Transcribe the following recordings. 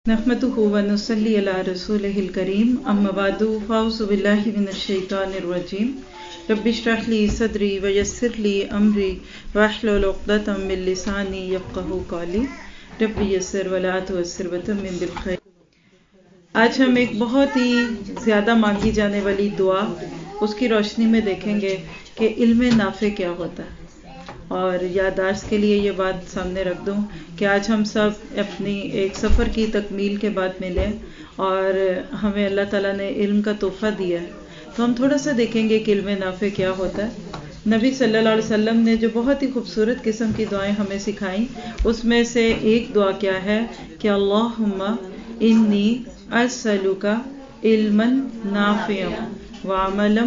نحمده ونصلي على رسوله الكريم اما بعد فاعوذ بالله من الشيطان الرجيم رب اشرح لي صدري ويسر لي امري واحلل عقدة من لساني يفقهوا قولي رب يسر ولا تعسر وتمم بالخير۔ آج ہم ایک بہت ہی زیادہ مانگی جانے والی دعا اس کی روشنی میں دیکھیں گے کہ علم نافع کیا ہوتا ہے، اور یادداشت کے لیے یہ بات سامنے رکھ دوں کہ آج ہم سب اپنی ایک سفر کی تکمیل کے بعد ملے اور ہمیں اللہ تعالیٰ نے علم کا تحفہ دیا ہے، تو ہم تھوڑا سا دیکھیں گے کہ علم نافع کیا ہوتا ہے۔ نبی صلی اللہ علیہ وسلم نے جو بہت ہی خوبصورت قسم کی دعائیں ہمیں سکھائیں، اس میں سے ایک دعا کیا ہے کہ اللہم انی اسألک علما نافعا وعملا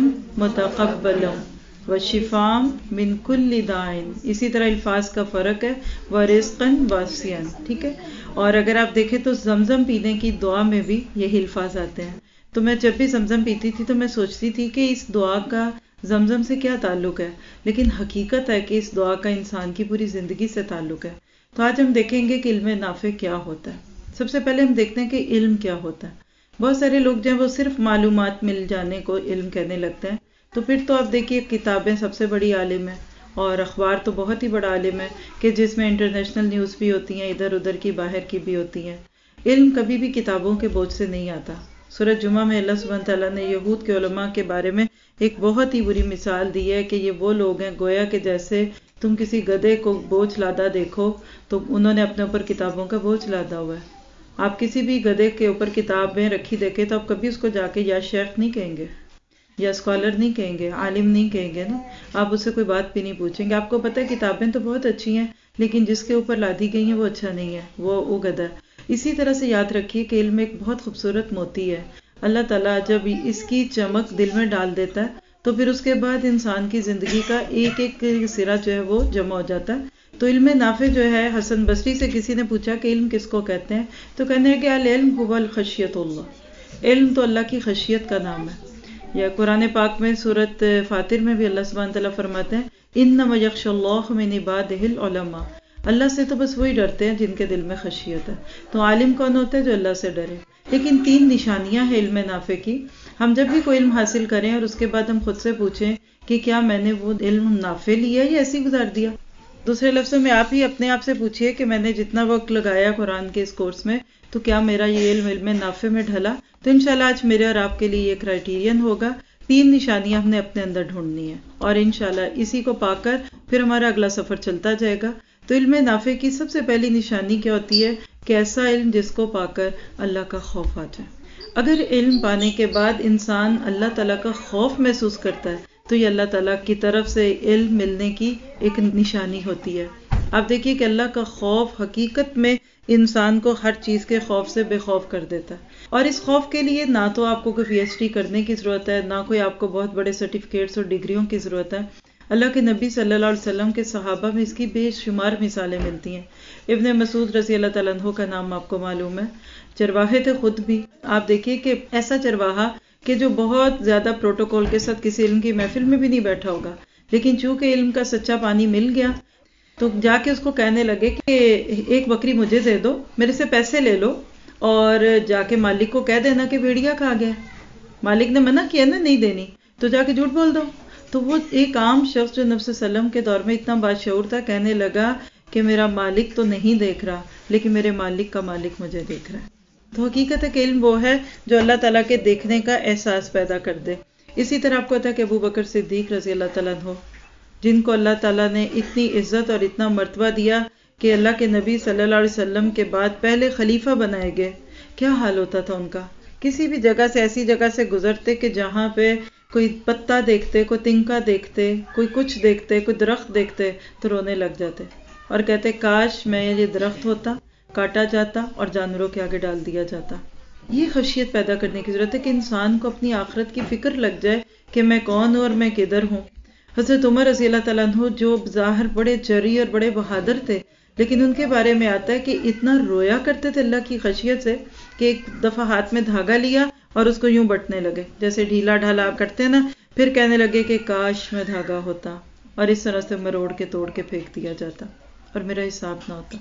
متقبلا وشفاء من کل داء۔ اسی طرح الفاظ کا فرق ہے، ورزقا واسعا، ٹھیک ہے۔ اور اگر آپ دیکھیں تو زمزم پینے کی دعا میں بھی یہی الفاظ آتے ہیں۔ تو میں جب بھی زمزم پیتی تھی تو میں سوچتی تھی کہ اس دعا کا زمزم سے کیا تعلق ہے، لیکن حقیقت ہے کہ اس دعا کا انسان کی پوری زندگی سے تعلق ہے۔ تو آج ہم دیکھیں گے کہ علم نافع کیا ہوتا ہے۔ سب سے پہلے ہم دیکھتے ہیں کہ علم کیا ہوتا ہے۔ بہت سارے لوگ جو ہیں وہ صرف معلومات مل جانے کو علم کہنے لگتے ہیں، تو پھر تو آپ دیکھیے کتابیں سب سے بڑی عالم ہے، اور اخبار تو بہت ہی بڑا عالم ہے کہ جس میں انٹرنیشنل نیوز بھی ہوتی ہیں، ادھر ادھر کی باہر کی بھی ہوتی ہیں۔ علم کبھی بھی کتابوں کے بوجھ سے نہیں آتا۔ سورۃ جمعہ میں اللہ سبحانہ تعالیٰ نے یہود کے علماء کے بارے میں ایک بہت ہی بری مثال دی ہے کہ یہ وہ لوگ ہیں گویا کہ جیسے تم کسی گدھے کو بوجھ لادا دیکھو تو انہوں نے اپنے اوپر کتابوں کا بوجھ لادا ہوا ہے۔ آپ کسی بھی گدھے کے اوپر کتابیں رکھی دیکھیں تو آپ کبھی اس کو جا کے یا شیخ نہیں کہیں گے، یا اسکالر نہیں کہیں گے، عالم نہیں کہیں گے نا، آپ اس سے کوئی بات بھی نہیں پوچھیں گے۔ آپ کو پتہ ہے کتابیں تو بہت اچھی ہیں، لیکن جس کے اوپر لادی گئی ہیں وہ اچھا نہیں ہے، وہ گدھا ہے۔ اسی طرح سے یاد رکھیے کہ علم ایک بہت خوبصورت موتی ہے۔ اللہ تعالیٰ جب اس کی چمک دل میں ڈال دیتا ہے تو پھر اس کے بعد انسان کی زندگی کا ایک ایک سرا جو ہے وہ جمع ہو جاتا ہے۔ تو علم نافع جو ہے، حسن بصری سے کسی نے پوچھا کہ علم کس کو کہتے ہیں، تو کہنے ہیں کہ العلم هو الخشیۃ اللہ، علم تو اللہ کی خشیت کا نام ہے۔ یا قرآن پاک میں سورۃ فاطر میں بھی اللہ سبحانہ تعالیٰ فرماتے ہیں انما یخشی اللہ من عبادہ العلماء، اللہ سے تو بس وہی ڈرتے ہیں جن کے دل میں خشیت ہے۔ تو عالم کون ہوتا ہے؟ جو اللہ سے ڈرے۔ لیکن 3 نشانیاں ہیں علم نافع کی۔ ہم جب بھی کوئی علم حاصل کریں اور اس کے بعد ہم خود سے پوچھیں کہ کیا میں نے وہ علم نافع لیا یا ایسے ہی گزار دیا۔ دوسرے لفظوں میں آپ ہی اپنے آپ سے پوچھئے کہ میں نے جتنا وقت لگایا قرآن کے اس کورس میں، تو کیا میرا یہ علم نافع میں ڈھلا؟ تو انشاءاللہ آج میرے اور آپ کے لیے یہ کرائیٹیرین ہوگا۔ 3 نشانیاں ہم نے اپنے اندر ڈھونڈنی ہیں، اور انشاءاللہ اسی کو پا کر پھر ہمارا اگلا سفر چلتا جائے گا۔ تو علم نافع کی سب سے پہلی نشانی کیا ہوتی ہے کہ ایسا علم جس کو پا کر اللہ کا خوف آ جائے۔ اگر علم پانے کے بعد انسان اللہ تعالیٰ کا خوف محسوس کرتا ہے تو یہ اللہ تعالیٰ کی طرف سے علم ملنے کی ایک نشانی ہوتی ہے۔ آپ دیکھیے کہ اللہ کا خوف حقیقت میں انسان کو ہر چیز کے خوف سے بے خوف کر دیتا ہے، اور اس خوف کے لیے نہ تو آپ کو کوئی پی ایچ ڈی کرنے کی ضرورت ہے، نہ کوئی آپ کو بہت بڑے سرٹیفکیٹس اور ڈگریوں کی ضرورت ہے۔ اللہ کے نبی صلی اللہ علیہ وسلم کے صحابہ میں اس کی بے شمار مثالیں ملتی ہیں۔ ابن مسعود رضی اللہ تعالیٰ عنہ کا نام آپ کو معلوم ہے، چرواہے تھے خود بھی۔ آپ دیکھیے کہ ایسا چرواہا کہ جو بہت زیادہ پروٹوکول کے ساتھ کسی علم کی محفل میں بھی نہیں بیٹھا ہوگا، لیکن چونکہ علم کا سچا پانی مل گیا تو جا کے اس کو کہنے لگے کہ ایک بکری مجھے دے دو، میرے سے پیسے لے لو، اور جا کے مالک کو کہہ دینا کہ بھیڑیا کھا گیا، مالک نے منع کیا نا نہیں دینی، تو جا کے جھوٹ بول دو۔ تو وہ ایک عام شخص جو نبی صلی اللہ علیہ وسلم کے دور میں اتنا باشعور تھا، کہنے لگا کہ میرا مالک تو نہیں دیکھ رہا، لیکن میرے مالک کا مالک مجھے دیکھ رہا ہے۔ تو حقیقت ہے کہ علم وہ ہے جو اللہ تعالیٰ کے دیکھنے کا احساس پیدا کر دے۔ اسی طرح آپ کو پتا ہے کہ ابو بکر صدیق رضی اللہ تعالیٰ عنہ، جن کو اللہ تعالیٰ نے اتنی عزت اور اتنا مرتبہ دیا کہ اللہ کے نبی صلی اللہ علیہ وسلم کے بعد پہلے خلیفہ بنائے گئے، کیا حال ہوتا تھا ان کا؟ کسی بھی جگہ سے ایسی جگہ سے گزرتے کہ جہاں پہ کوئی پتا دیکھتے، کوئی تنکا دیکھتے، کوئی کچھ دیکھتے، کوئی درخت دیکھتے تو رونے لگ جاتے اور کہتے کاش میں یہ درخت ہوتا، کاٹا جاتا اور جانوروں کے آگے ڈال دیا جاتا۔ یہ خشیت پیدا کرنے کی ضرورت ہے کہ انسان کو اپنی آخرت کی فکر لگ جائے کہ میں کون ہوں اور میں کدھر ہوں۔ حضرت عمر رضی اللہ تعالیٰ عنہ جو ظاہر بڑے جری اور بڑے بہادر تھے، لیکن ان کے بارے میں آتا ہے کہ اتنا رویا کرتے تھے اللہ کی خشیت سے کہ ایک دفعہ ہاتھ میں دھاگا لیا اور اس کو یوں بٹنے لگے، جیسے ڈھیلا ڈھالا کرتے نا، پھر کہنے لگے کہ کاش میں دھاگا ہوتا اور اس طرح سے مروڑ کے توڑ کے پھینک دیا جاتا اور میرا حساب نہ ہوتا۔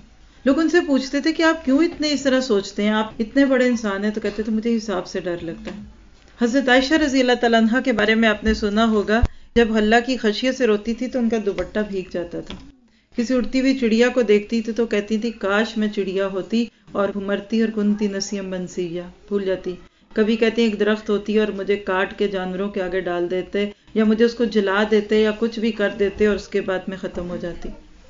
لوگ ان سے پوچھتے تھے کہ آپ کیوں اتنے اس طرح سوچتے ہیں، آپ اتنے بڑے انسان ہیں، تو کہتے تھے مجھے حساب سے ڈر لگتا ہے۔ حضرت عائشہ رضی اللہ تعالیٰ عنہا کے بارے میں آپ نے سنا ہوگا، جب اللہ کی خشیت سے روتی تھی تو ان کا دوپٹہ بھیگ جاتا تھا۔ کسی اڑتی ہوئی چڑیا کو دیکھتی تھی تو کہتی تھی کاش میں چڑیا ہوتی اور مرتی اور کنتی نسیم منسیہ، بھول جاتی۔ کبھی کہتی ایک درخت ہوتی اور مجھے کاٹ کے جانوروں کے آگے ڈال دیتے، یا مجھے اس کو جلا دیتے، یا کچھ بھی کر دیتے اور اس کے بعد میں ختم ہو جاتی۔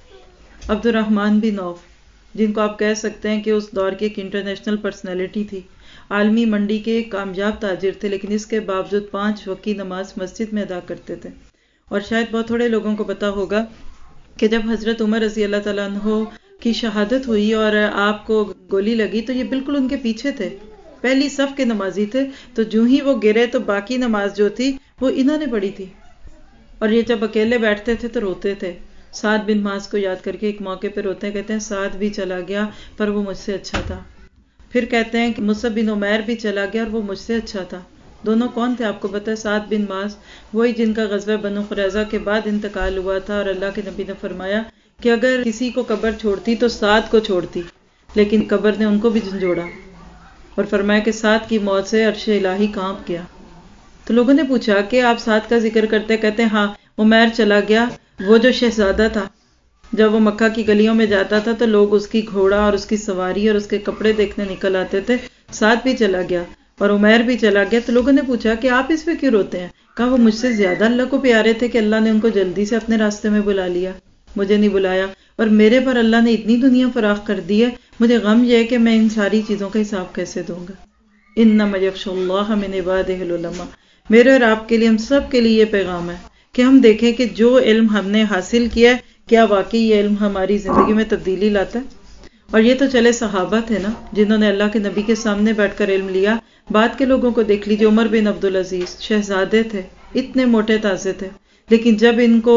عبد الرحمن بن عوف، جن کو آپ کہہ سکتے ہیں کہ اس دور کی ایک انٹرنیشنل پرسنالٹی تھی، عالمی منڈی کے ایک کامیاب تاجر تھے، لیکن اس کے باوجود 5 وقت کی نماز مسجد میں ادا کرتے تھے۔ اور شاید بہت تھوڑے لوگوں کو پتا ہوگا کہ جب حضرت عمر رضی اللہ تعالیٰ عنہ کی شہادت ہوئی اور آپ کو گولی لگی تو یہ بالکل ان کے پیچھے تھے، پہلی صف کے نمازی تھے، تو جو ہی وہ گرے تو باقی نماز جو تھی وہ انہوں نے پڑھی تھی، اور یہ جب اکیلے بیٹھتے تھے تو روتے تھے۔ سعد بن معاذ کو یاد کر کے ایک موقع پہ روتے ہیں، کہتے ہیں سعد بھی چلا گیا پر وہ مجھ سے اچھا تھا۔ پھر کہتے ہیں کہ مصعب بن عمیر بھی چلا گیا اور وہ مجھ سے اچھا تھا۔ دونوں کون تھے آپ کو پتا ہے؟ سعد بن معاذ، وہی جن کا غزوہ بنو قریظہ کے بعد انتقال ہوا تھا، اور اللہ کے نبی نے فرمایا کہ اگر کسی کو قبر چھوڑتی تو سعد کو چھوڑتی، لیکن قبر نے ان کو بھی جھنجھوڑا، اور فرمایا کہ سعد کی موت سے عرش الہی کانپ گیا۔ تو لوگوں نے پوچھا کہ آپ سعد کا ذکر کرتے، کہتے ہیں ہاں عمیر چلا گیا، وہ جو شہزادہ تھا، جب وہ مکہ کی گلیوں میں جاتا تھا تو لوگ اس کی گھوڑا اور اس کی سواری اور اس کے کپڑے دیکھنے نکل آتے تھے۔ سعد بھی چلا گیا اور عمیر بھی چلا گیا۔ تو لوگوں نے پوچھا کہ آپ اس پہ کیوں روتے ہیں؟ کہا وہ مجھ سے زیادہ اللہ کو پیارے تھے کہ اللہ نے ان کو جلدی سے اپنے راستے میں بلا لیا، مجھے نہیں بلایا، اور میرے پر اللہ نے اتنی دنیا فراخ کر دی ہے، مجھے غم یہ ہے کہ میں ان ساری چیزوں کا حساب کیسے دوں گا۔ انما یخشی اللہ من عبادہ العلماء۔ میرے اور آپ کے لیے، ہم سب کے لیے یہ پیغام ہے کہ ہم دیکھیں کہ جو علم ہم نے حاصل کیا ہے کیا واقعی یہ علم ہماری زندگی میں تبدیلی لاتا ہے؟ اور یہ تو چلے صحابہ تھے نا جنہوں نے اللہ کے نبی کے سامنے بیٹھ کر علم لیا۔ بعد کے لوگوں کو دیکھ لیجیے، عمر بن عبدالعزیز شہزادے تھے، اتنے موٹے تازے تھے، لیکن جب ان کو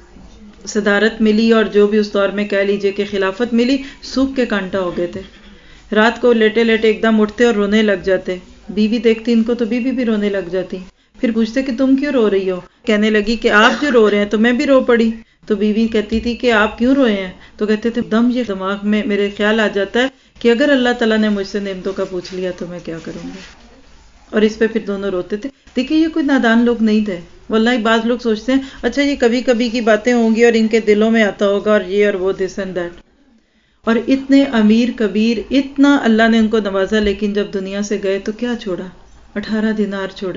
صدارت ملی اور جو بھی اس دور میں کہہ لیجیے کہ خلافت ملی، سوکھ کے کانٹا ہو گئے تھے۔ رات کو لیٹے لیٹے ایک دم اٹھتے اور رونے لگ جاتے، بیوی دیکھتی ان کو تو بیوی بھی رونے لگ جاتی۔ پھر پوچھتے کہ تم کیوں رو رہی ہو؟ کہنے لگی کہ آپ جو رو رہے ہیں تو میں بھی رو پڑی۔ تو بیوی کہتی تھی کہ آپ کیوں روئے ہیں؟ تو کہتے تھے دم یہ دماغ میں میرے خیال آ جاتا ہے کہ اگر اللہ تعالیٰ نے مجھ سے نعمتوں کا پوچھ لیا تو میں کیا کروں گا، اور اس پہ پھر دونوں روتے تھے۔ دیکھیے یہ کوئی نادان لوگ نہیں تھے، واللہ بعض لوگ سوچتے ہیں اچھا یہ کبھی کبھی کی باتیں ہوں گی اور ان کے دلوں میں آتا ہوگا اور یہ اور وہ دس اینڈ دیٹ، اور اتنے امیر کبیر، اتنا اللہ نے ان کو نوازا، لیکن جب دنیا سے گئے تو کیا چھوڑا؟ 18 دینار چھوڑے،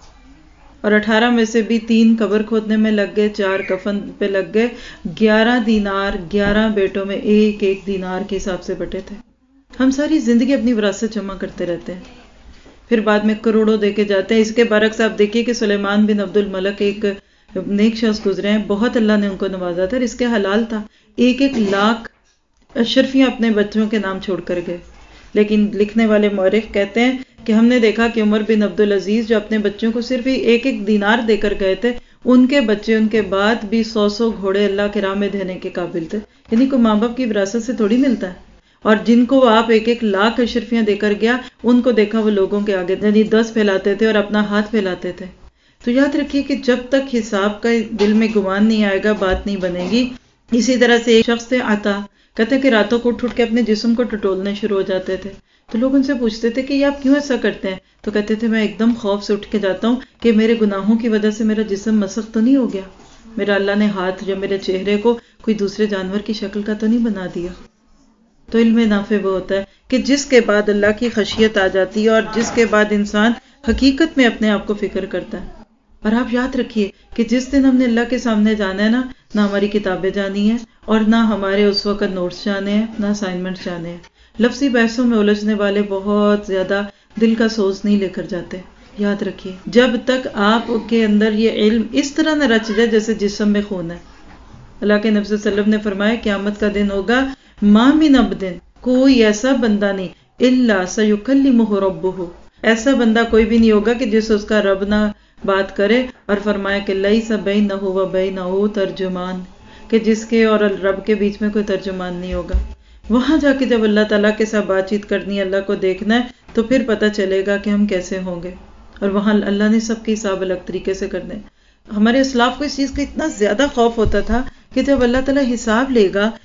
اور 18 میں سے بھی 3 قبر کھودنے میں لگ گئے، 4 کفن پہ لگ گئے، 11 دینار 11 بیٹوں میں ایک ایک دینار کے حساب سے بٹے تھے۔ ہم ساری زندگی اپنی وراثت جمع کرتے رہتے ہیں، پھر بعد میں کروڑوں دے کے جاتے ہیں۔ اس کے برعکس آپ دیکھیے کہ سلیمان بن عبد الملک ایک نیک شخص گزرے ہیں، بہت اللہ نے ان کو نوازا تھا، اور اس کے حلال تھا، 1 لاکھ اشرفیاں اپنے بچوں کے نام چھوڑ کر گئے۔ لیکن لکھنے والے مورخ کہتے ہیں کہ ہم نے دیکھا کہ عمر بن عبدالعزیز جو اپنے بچوں کو صرف 1 دینار دے کر گئے تھے، ان کے بچے ان کے بعد بھی 100 گھوڑے اللہ کے راہ میں دینے کے قابل تھے۔ یعنی کوئی ماں باپ کی وراثت سے تھوڑی ملتا ہے۔ اور جن کو آپ 1 لاکھ اشرفیاں دے کر گیا، ان کو دیکھا وہ لوگوں کے آگے یعنی 10 پھیلاتے تھے اور اپنا ہاتھ پھیلاتے تھے۔ تو یاد رکھیے کہ جب تک حساب کا دل میں گمان نہیں آئے گا، بات نہیں بنے گی۔ اسی طرح سے ایک شخص تھے عطا، کہتے ہیں کہ راتوں کو اٹھ کے اپنے جسم کو ٹٹولنے شروع ہو جاتے تھے۔ تو لوگ ان سے پوچھتے تھے کہ یہ آپ کیوں ایسا کرتے ہیں؟ تو کہتے تھے میں ایک دم خوف سے اٹھ کے جاتا ہوں کہ میرے گناہوں کی وجہ سے میرا جسم مسخ تو نہیں ہو گیا، میرا اللہ نے ہاتھ یا میرے چہرے کو کوئی دوسرے جانور کی شکل کا تو نہیں بنا دیا۔ تو علم نافع وہ ہوتا ہے کہ جس کے بعد اللہ کی خشیت آ جاتی ہے، اور جس کے بعد انسان حقیقت میں اپنے آپ کو فکر کرتا ہے۔ اور آپ یاد رکھیے کہ جس دن ہم نے اللہ کے سامنے جانا ہے نا، نہ ہماری کتابیں جانی ہیں اور نہ ہمارے اس وقت نوٹس جانے ہیں، نہ اسائنمنٹ جانے ہیں۔ لفظی بحثوں میں الجھنے والے بہت زیادہ دل کا سوز نہیں لے کر جاتے۔ یاد رکھیے جب تک آپ کے اندر یہ علم اس طرح نہ رچ جائے جیسے جسم میں خون ہے۔ اللہ کے نبی صلی اللہ علیہ وسلم نے فرمایا قیامت کا دن ہوگا، ما من عبد، کوئی ایسا بندہ نہیں، الا سیکلمہ ربہ، ایسا بندہ کوئی بھی نہیں ہوگا کہ جس اس کا رب نہ بات کرے، اور فرمایا کہ لیس بینہ و بینہ ترجمان، کہ جس کے اور رب کے بیچ میں کوئی ترجمان نہیں ہوگا۔ وہاں جا کے جب اللہ تعالیٰ کے ساتھ بات چیت کرنی ہے، اللہ کو دیکھنا ہے، تو پھر پتہ چلے گا کہ ہم کیسے ہوں گے، اور وہاں اللہ نے سب کے حساب الگ طریقے سے کرنے۔ ہمارے اسلاف کو اس چیز کا اتنا زیادہ خوف ہوتا تھا کہ جب اللہ تعالیٰ حساب لے گا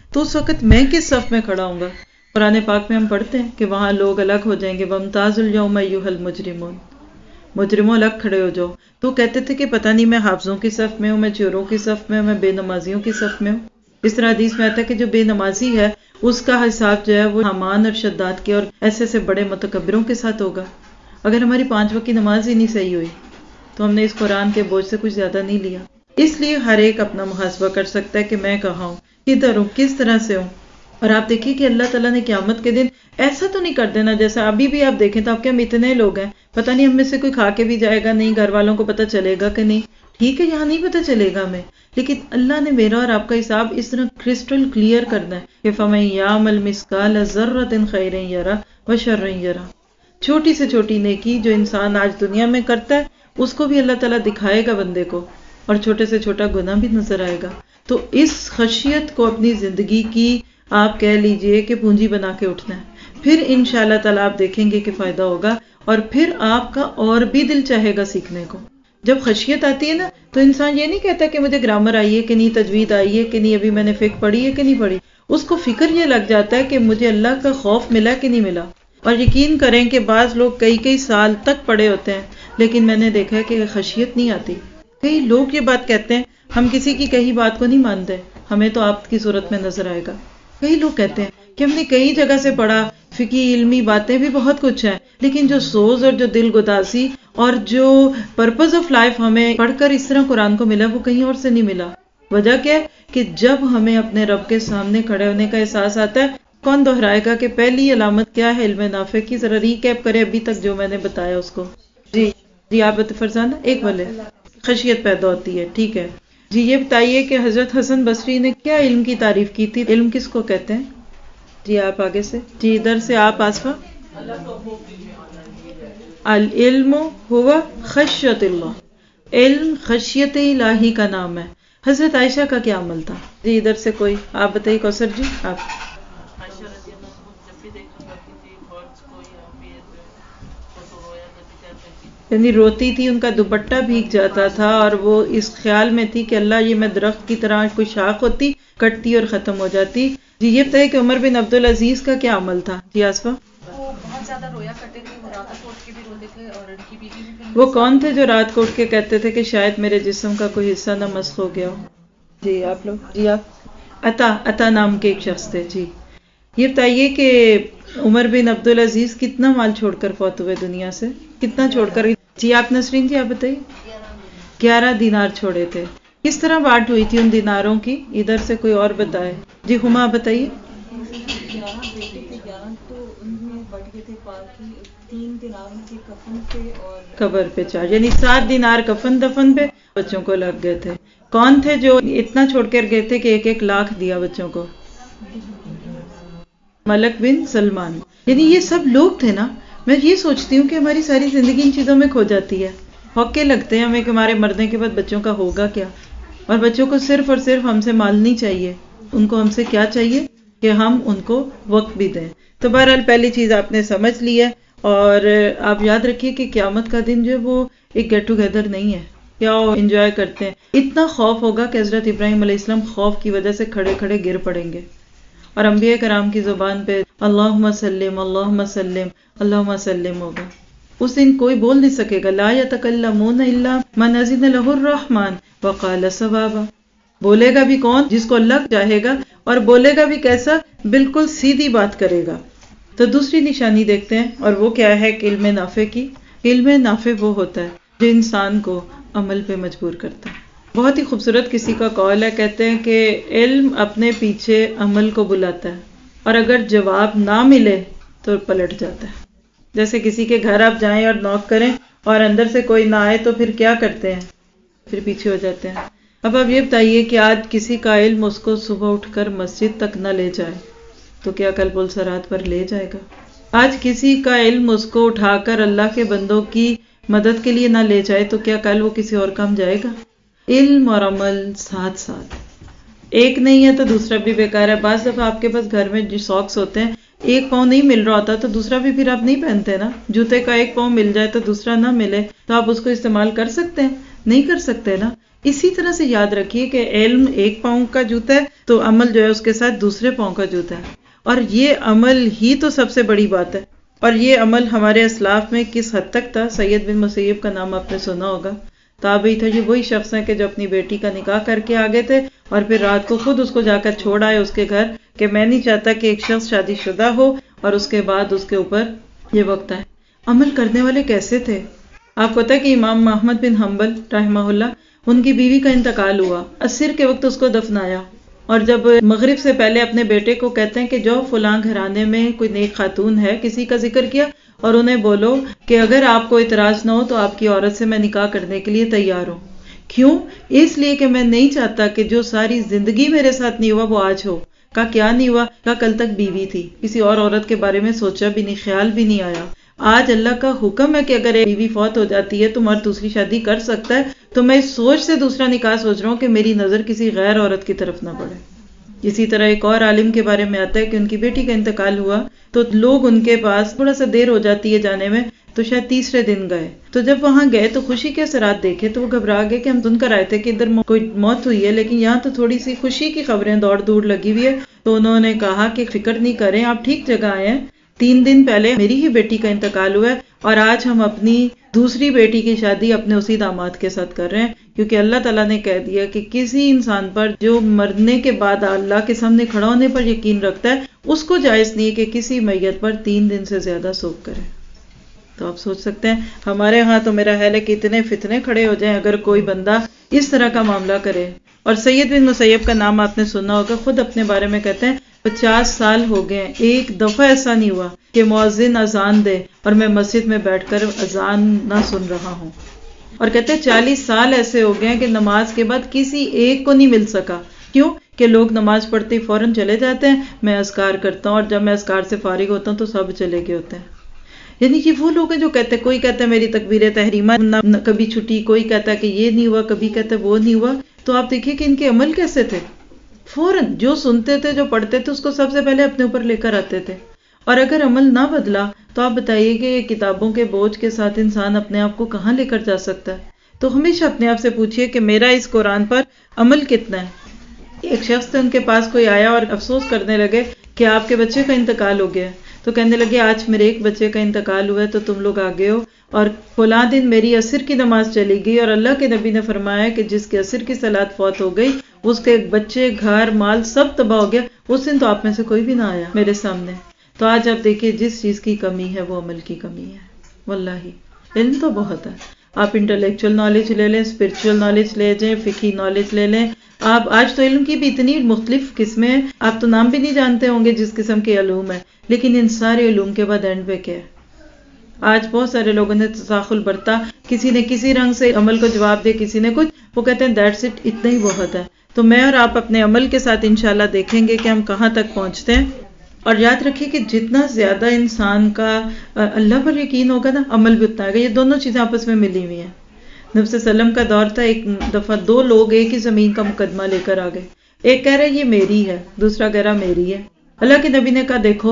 تو اس وقت میں کس صف میں کھڑا ہوں گا؟ قرآن پاک میں ہم پڑھتے ہیں کہ وہاں لوگ الگ ہو جائیں گے، وَامْتَازُوا الْيَوْمَ أَيُّهَا الْمُجْرِمُونَ، مجرموں الگ کھڑے ہو جاؤ. تو کہتے تھے کہ پتہ نہیں میں حافظوں کی صف میں ہوں، میں چوروں کی صف میں ہوں، میں بے نمازیوں کی صف میں ہوں. اس طرح حدیث میں آتا ہے کہ جو بے نمازی ہے اس کا حساب جو ہے وہ حامان اور شداد کے اور ایسے ایسے بڑے متکبروں کے ساتھ ہوگا. اگر ہماری 5 وقت کی نماز ہی نہیں صحیح ہوئی تو ہم نے اس قرآن کے بوجھ سے کچھ زیادہ نہیں لیا. اس لیے ہر ایک اپنا محاسبہ کر سکتا ہے کہ میں کہاں ہوں، کدھر ہوں، کس طرح سے ہوں. اور آپ دیکھیے کہ اللہ تعالیٰ نے قیامت کے دن ایسا تو نہیں کر دینا جیسا ابھی بھی آپ دیکھیں تو آپ کے ہم اتنے لوگ ہیں، پتہ نہیں ہم میں سے کوئی کھا کے بھی جائے گا نہیں، گھر والوں کو پتہ چلے گا کہ نہیں. ٹھیک ہے یہاں نہیں پتہ چلے گا ہمیں، لیکن اللہ نے میرا اور آپ کا حساب اس طرح کرسٹل کلیئر کرنا ہے کہ فَمَن يَعْمَلْ مِثْقَالَ ذَرَّةٍ خَيْرًا يَرَهُ وَشَرًّا يَرَهُ. چھوٹی سے چھوٹی نیکی جو انسان آج دنیا میں کرتا ہے اس کو بھی اللہ تعالیٰ دکھائے گا بندے کو، اور چھوٹے سے چھوٹا گناہ بھی نظر آئے گا. تو اس خشیت کو اپنی زندگی کی آپ کہہ لیجئے کہ پونجی بنا کے اٹھنا ہے. پھر انشاءاللہ تعالیٰ آپ دیکھیں گے کہ فائدہ ہوگا، اور پھر آپ کا اور بھی دل چاہے گا سیکھنے کو. جب خشیت آتی ہے نا تو انسان یہ نہیں کہتا کہ مجھے گرامر آئی ہے کہ نہیں، تجوید آئی ہے کہ نہیں، ابھی میں نے فقہ پڑھی ہے کہ نہیں پڑھی. اس کو فکر یہ لگ جاتا ہے کہ مجھے اللہ کا خوف ملا کہ نہیں ملا. اور یقین کریں کہ بعض لوگ کئی سال تک پڑھے ہوتے ہیں لیکن میں نے دیکھا ہے کہ خشیت نہیں آتی. کئی لوگ یہ بات کہتے ہیں ہم کسی کی کہی بات کو نہیں مانتے، ہمیں تو آپ کی صورت میں نظر آئے گا. کئی لوگ کہتے ہیں کہ ہم نے کئی جگہ سے پڑھا، فقہی علمی باتیں بھی بہت کچھ ہیں، لیکن جو سوز اور جو دل گدازی اور جو پرپز آف لائف ہمیں پڑھ کر اس طرح قرآن کو ملا وہ کہیں اور سے نہیں ملا. وجہ کیا ہے کہ جب ہمیں اپنے رب کے سامنے کھڑے ہونے کا احساس آتا ہے، کون دہرائے گا کہ پہلی علامت کیا ہے علم نافع کی؟ ذرا ریکیپ کرے ابھی تک جو میں نے بتایا اس کو. جی آپ فرزانہ ایک والے خشیت پیدا ہوتی ہے. ٹھیک ہے جی، یہ بتائیے کہ حضرت حسن بصری نے کیا علم کی تعریف کی تھی؟ علم کس کو کہتے ہیں؟ جی آپ آگے سے، جی ادھر سے آپ آصفہ. العلم ہوا خشیت اللہ، علم خشیت الہی کا نام ہے. حضرت عائشہ کا کیا عمل تھا؟ جی ادھر سے کوئی آپ بتائیے. کوثر جی آپ. یعنی روتی تھی، ان کا دوپٹہ بھیگ جاتا تھا اور وہ اس خیال میں تھی کہ اللہ یہ میں درخت کی طرح کوئی شاخ ہوتی، کٹتی اور ختم ہو جاتی. جی یہ بتائیے کہ عمر بن عبدالعزیز کا کیا عمل تھا؟ جی آصفہ. وہ بہت زیادہ رویا کرتے تھے، وہ رات کو اٹھ کے بھی روتے تھے، اور ان کی بیوی بھی. وہ کون تھے جو رات کو اٹھ کے کہتے تھے کہ شاید میرے جسم کا کوئی حصہ نہ مسخ ہو گیا ہو؟ جی آپ لوگ. جی آپ. عطا نام کے ایک شخص تھے. جی یہ بتائیے کہ عمر بن عبدالعزیز کتنا مال چھوڑ کر فوت ہوئے دنیا سے؟ کتنا چھوڑ کر؟ جی آپ نسرین جی آپ بتائیے. 11 دینار چھوڑے تھے. کس طرح بانٹ ہوئی تھی ان دیناروں کی؟ ادھر سے کوئی اور بتائے. جی ہما آپ بتائیے. 11 بیٹے تھے، 11 تو ان میں بٹ گئے تھے، باقی 3 دینار ان کے کفن پہ اور قبر پہ 4، یعنی 7 دینار کفن دفن پہ بچوں کو لگ گئے تھے. کون تھے جو اتنا چھوڑ کر گئے تھے کہ 1 لاکھ دیا بچوں کو؟ ملک بن سلمان. یعنی یہ سب لوگ تھے نا. میں یہ سوچتی ہوں کہ ہماری ساری زندگی ان چیزوں میں کھو جاتی ہے. ہوکے لگتے ہیں ہمیں کہ ہمارے مرنے کے بعد بچوں کا ہوگا کیا، اور بچوں کو صرف اور صرف ہم سے مال نہیں چاہیے، ان کو ہم سے کیا چاہیے کہ ہم ان کو وقت بھی دیں. تو بہرحال پہلی چیز آپ نے سمجھ لی ہے. اور آپ یاد رکھیے کہ قیامت کا دن جو ہے وہ ایک گیٹ ٹوگیدر نہیں ہے. کیا انجوائے کرتے ہیں. اتنا خوف ہوگا کہ حضرت ابراہیم علیہ السلام خوف کی وجہ سے کھڑے کھڑے گر پڑیں گے، اور انبیاء کرام کی زبان پہ اللہم سلم اللہم سلم اللہم سلم ہوگا. اس دن کوئی بول نہیں سکے گا. لا یتکلمون الا من اذن له الرحمن وقال صوابا. بولے گا بھی کون؟ جس کو اللہ چاہے گا، اور بولے گا بھی کیسا؟ بالکل سیدھی بات کرے گا. تو دوسری نشانی دیکھتے ہیں، اور وہ کیا ہے کہ علم نافع کی. علم نافع وہ ہوتا ہے جو انسان کو عمل پہ مجبور کرتا ہے. بہت ہی خوبصورت کسی کا قول ہے، کہتے ہیں کہ علم اپنے پیچھے عمل کو بلاتا ہے، اور اگر جواب نہ ملے تو پلٹ جاتا ہے. جیسے کسی کے گھر آپ جائیں اور نوک کریں اور اندر سے کوئی نہ آئے تو پھر کیا کرتے ہیں؟ پھر پیچھے ہو جاتے ہیں. اب آپ یہ بتائیے کہ آج کسی کا علم اس کو صبح اٹھ کر مسجد تک نہ لے جائے تو کیا کل پلسرات پر لے جائے گا؟ آج کسی کا علم اس کو اٹھا کر اللہ کے بندوں کی مدد کے لیے نہ لے جائے تو کیا کل وہ کسی اور کام جائے گا؟ علم اور عمل ساتھ ساتھ، ایک نہیں ہے تو دوسرا بھی بیکار ہے. بعض دفعہ آپ کے پاس گھر میں جو ساکس ہوتے ہیں، ایک پاؤں نہیں مل رہا ہوتا تو دوسرا بھی پھر آپ نہیں پہنتے نا. جوتے کا ایک پاؤں مل جائے تو دوسرا نہ ملے تو آپ اس کو استعمال کر سکتے ہیں؟ نہیں کر سکتے نا. اسی طرح سے یاد رکھیے کہ علم ایک پاؤں کا جوتا ہے تو عمل جو ہے اس کے ساتھ دوسرے پاؤں کا جوتا ہے، اور یہ عمل ہی تو سب سے بڑی بات ہے۔ اور یہ عمل ہمارے اسلاف میں کس حد تک تھا؟ سید بن مسیب کا نام آپ نے سنا ہوگا، تابعی تھا۔ یہ وہی شخص ہیں کہ جو اپنی بیٹی کا نکاح کر کے آگے تھے اور پھر رات کو خود اس کو جا کر چھوڑ آئے اس کے گھر، کہ میں نہیں چاہتا کہ ایک شخص شادی شدہ ہو اور اس کے بعد اس کے اوپر یہ وقت آئے۔ عمل کرنے والے کیسے تھے؟ آپ کو پتا ہے کہ امام احمد بن حنبل رحمہ اللہ، ان کی بیوی کا انتقال ہوا، عصر کے وقت اس کو دفنایا، اور جب مغرب سے پہلے اپنے بیٹے کو کہتے ہیں کہ جو فلاں گھرانے میں کوئی نیک خاتون ہے، کسی کا ذکر کیا اور انہیں بولو کہ اگر آپ کو اعتراض نہ ہو تو آپ کی عورت سے میں نکاح کرنے کے لیے تیار ہوں۔ کیوں؟ اس لیے کہ میں نہیں چاہتا کہ جو ساری زندگی میرے ساتھ نہیں ہوا وہ آج ہو۔ کہا کیا نہیں ہوا؟ کہا کل تک بیوی تھی، کسی اور عورت کے بارے میں سوچا بھی نہیں، خیال بھی نہیں آیا۔ آج اللہ کا حکم ہے کہ اگر ایک بیوی فوت ہو جاتی ہے تو مرد دوسری شادی کر سکتا ہے، تو میں اس سوچ سے دوسرا نکاح سوچ رہا ہوں کہ میری نظر کسی غیر عورت کی طرف نہ پڑے۔ اسی طرح ایک اور عالم کے بارے میں آتا ہے کہ ان کی بیٹی کا انتقال ہوا تو لوگ ان کے پاس تھوڑا سا دیر ہو جاتی ہے جانے میں، تو شاید تیسرے دن گئے، تو جب وہاں گئے تو خوشی کے اثرات دیکھے تو وہ گھبرا گئے کہ ہم سن کر آئے تھے کہ ادھر کوئی موت ہوئی ہے، لیکن یہاں تو تھوڑی سی خوشی کی خبریں دوڑ دور لگی ہوئی ہے۔ تو انہوں نے کہا کہ فکر نہیں کریں، آپ ٹھیک جگہ آئے ہیں، 3 دن پہلے میری ہی بیٹی کا انتقال ہوا ہے اور آج ہم اپنی دوسری بیٹی کی شادی اپنے اسی داماد کے ساتھ کر رہے ہیں، کیونکہ اللہ تعالیٰ نے کہہ دیا کہ کسی انسان پر جو مرنے کے بعد اللہ کے سامنے کھڑا ہونے پر یقین رکھتا ہے اس کو جائز نہیں کہ کسی میت پر 3 دن سے زیادہ سوگ کرے۔ تو آپ سوچ سکتے ہیں ہمارے ہاں تو میرا خیال ہے کہ اتنے فتنے کھڑے ہو جائیں اگر کوئی بندہ اس طرح کا معاملہ کرے۔ اور سید بن مسیب کا نام آپ نے سنا ہوگا، خود اپنے بارے میں کہتے ہیں 50 سال ہو گئے ہیں، ایک دفعہ ایسا نہیں ہوا کہ مؤذن اذان دے اور میں مسجد میں بیٹھ کر اذان نہ سن رہا ہوں۔ اور کہتے ہیں 40 سال ایسے ہو گئے ہیں کہ نماز کے بعد کسی ایک کو نہیں مل سکا۔ کیوں؟ کہ لوگ نماز پڑھتے ہی فوراً چلے جاتے ہیں، میں اذکار کرتا ہوں اور جب میں اذکار سے فارغ ہوتا ہوں تو سب چلے گئے ہوتے ہیں۔ یعنی کہ وہ لوگ ہیں جو کہتے ہیں، کوئی کہتا ہے میری تکبیر تحریمہ نہ کبھی چھٹی، کوئی کہتا ہے کہ یہ نہیں ہوا، کبھی کہتا ہے وہ نہیں ہوا۔ تو آپ دیکھیے کہ ان کے عمل کیسے تھے، فوراً جو سنتے تھے جو پڑھتے تھے اس کو سب سے پہلے اپنے اوپر لے کر آتے تھے۔ اور اگر عمل نہ بدلا تو آپ بتائیے کہ کتابوں کے بوجھ کے ساتھ انسان اپنے آپ کو کہاں لے کر جا سکتا ہے۔ تو ہمیشہ اپنے آپ سے پوچھئے کہ میرا اس قرآن پر عمل کتنا ہے۔ ایک شخص تھے، ان کے پاس کوئی آیا اور افسوس کرنے لگے کہ آپ کے بچے کا انتقال ہو گیا، تو کہنے لگے آج میرے ایک بچے کا انتقال ہوا ہے تو تم لوگ آگے ہو، اور فلاں دن میری عصر کی نماز چلی گئی اور اللہ کے نبی نے فرمایا کہ جس کے عصر کی صلاۃ فوت ہو گئی اس کے بچے، گھر، مال سب تباہ ہو گیا، اس دن تو آپ میں سے کوئی بھی نہ آیا میرے سامنے۔ تو آج آپ دیکھیے جس چیز کی کمی ہے وہ عمل کی کمی ہے۔ واللہ علم تو بہت ہے، آپ انٹلیکچوئل نالج لے لیں، اسپرچوئل نالج لے جائیں، فقہی نالج لے لیں، آپ آج تو علم کی بھی اتنی مختلف قسمیں ہیں، آپ تو نام بھی نہیں جانتے ہوں گے جس قسم کے علوم ہیں، لیکن ان سارے علوم کے بعد اینڈ پہ کیا ہے؟ آج بہت سارے لوگوں نے تساہل برتا، کسی نے کسی رنگ سے عمل کو جواب دے، کسی نے کچھ، وہ کہتے ہیں دیٹس اٹ، اتنا ہی بہت ہے۔ تو میں اور آپ اپنے عمل کے ساتھ انشاءاللہ دیکھیں گے کہ ہم کہاں تک پہنچتے ہیں۔ اور یاد رکھیے کہ جتنا زیادہ انسان کا اللہ پر یقین ہوگا نا، عمل بھی اتنا آئے گا۔ یہ دونوں چیزیں آپس میں ملی ہوئی ہیں۔ نبی صلی اللہ علیہ وسلم کا دور تھا، ایک دفعہ 2 لوگ ایک ہی زمین کا مقدمہ لے کر آ گئے، ایک کہہ رہا ہے یہ میری ہے، دوسرا کہہ رہا میری ہے۔ اللہ کے نبی نے کہا دیکھو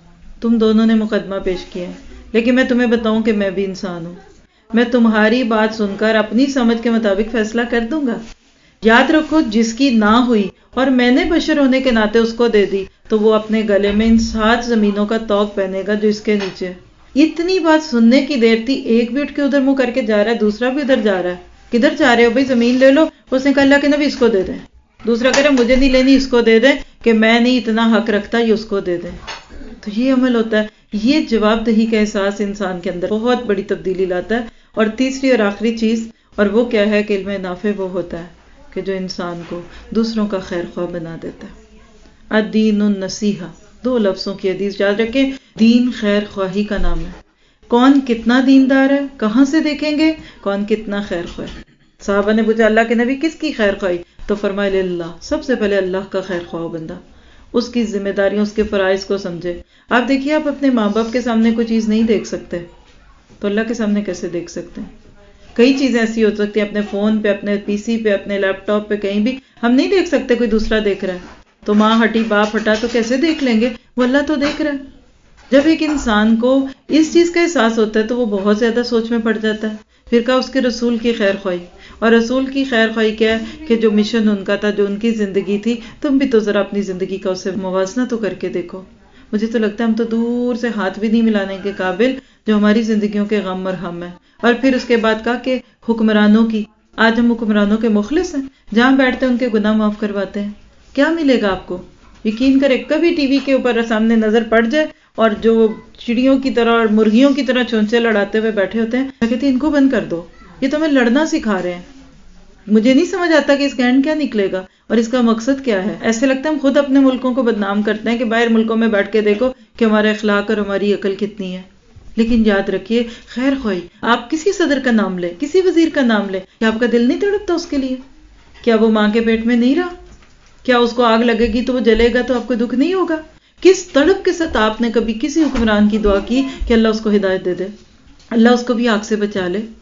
تم دونوں نے مقدمہ پیش کیا ہے، لیکن میں تمہیں بتاؤں کہ میں بھی انسان ہوں، میں تمہاری بات سن کر اپنی سمجھ کے مطابق فیصلہ کر دوں گا۔ یاد رکھو جس کی نہ ہوئی اور میں نے بشر ہونے کے ناطے اس کو دے دی تو وہ اپنے گلے میں ان 7 زمینوں کا طوق پہنے گا جو اس کے نیچے ہے۔ اتنی بات سننے کی دیر تھی، ایک بھی اٹھ کے ادھر منہ کر کے جا رہا ہے، دوسرا بھی ادھر جا رہا ہے، کدھر جا رہے ہو بھائی، زمین لے لو۔ اس نے کہا اللہ کے نبی اس کو دے دیں، دوسرا کہہ رہا مجھے نہیں لینی، اس کو دے دیں کہ میں نہیں اتنا حق رکھتا، یہ اس کو دے دیں۔ تو یہ عمل ہوتا ہے، یہ جواب دہی کا احساس انسان کے اندر بہت بڑی تبدیلی لاتا ہے۔ اور تیسری اور آخری چیز، اور وہ کیا ہے کہ علم نافع وہ ہوتا ہے کہ جو انسان کو دوسروں کا خیر خواہ بنا دیتا ہے۔ الدین النصیحہ، 2 لفظوں کی حدیث یاد رکھیں، دین خیر خواہی کا نام ہے۔ کون کتنا دیندار ہے، کہاں سے دیکھیں گے کون کتنا خیر خواہ ہے۔ صحابہ نے پوچھا اللہ کے نبی کس کی خیر خواہی، تو فرمایا للہ، سب سے پہلے اللہ کا خیر خواہ بندہ، اس کی ذمہ داریوں، اس کے فرائض کو سمجھے۔ آپ دیکھیے آپ اپنے ماں باپ کے سامنے کوئی چیز نہیں دیکھ سکتے تو اللہ کے سامنے کیسے دیکھ سکتے ہیں؟ کئی چیزیں ایسی ہو سکتی ہیں، اپنے فون پہ، اپنے پی سی پہ، اپنے لیپ ٹاپ پہ، کہیں بھی ہم نہیں دیکھ سکتے، کوئی دوسرا دیکھ رہا ہے تو ماں ہٹی باپ ہٹا تو کیسے دیکھ لیں گے، وہ اللہ تو دیکھ رہا ہے۔ جب ایک انسان کو اس چیز کا احساس ہوتا ہے تو وہ بہت زیادہ سوچ میں پڑ جاتا ہے، پھر کہا اس کے رسول کی خیر خواہی، اور رسول کی خیر خواہی کیا ہے کہ جو مشن ان کا تھا، جو ان کی زندگی تھی، تم بھی تو ذرا اپنی زندگی کا اس سے موازنہ تو کر کے دیکھو. مجھے تو لگتا ہے ہم تو دور سے ہاتھ بھی نہیں ملانے کے قابل جو ہماری زندگیوں کے غم اور ہم ہیں. اور پھر اس کے بعد کہا کہ حکمرانوں کی، آج ہم حکمرانوں کے مخلص ہیں، جہاں بیٹھتے ہیں ان کے گناہ معاف کرواتے ہیں. کیا ملے گا آپ کو؟ یقین کرے کبھی ٹی وی کے اوپر سامنے نظر پڑ جائے اور جو چڑیوں کی طرح اور مرغیوں کی طرح چونچے لڑاتے ہوئے بیٹھے ہوتے ہیں، میں کہتی ہیں ان کو بند کر دو، یہ تو ہمیں لڑنا سکھا رہے ہیں. مجھے نہیں سمجھ آتا کہ اس کا اینڈ کیا نکلے گا اور اس کا مقصد کیا ہے. ایسے لگتا ہے ہم خود اپنے ملکوں کو بدنام کرتے ہیں کہ باہر ملکوں میں بیٹھ کے دیکھو کہ ہمارا اخلاق اور ہماری عقل کتنی ہے. لیکن یاد رکھیے، خیر خواہی، آپ کسی صدر کا نام لیں، کسی وزیر کا نام لیں، کیا آپ کا دل نہیں تڑپتا اس کے لیے؟ کیا وہ ماں کے پیٹ میں نہیں رہا؟ کیا اس کو آگ لگے گی تو وہ جلے گا تو آپ کو دکھ نہیں ہوگا؟ کس تڑپ کے ساتھ آپ نے کبھی کسی حکمران کی دعا کی کہ اللہ اس کو ہدایت دے دے، اللہ اس کو بھی آگ سے بچا لے؟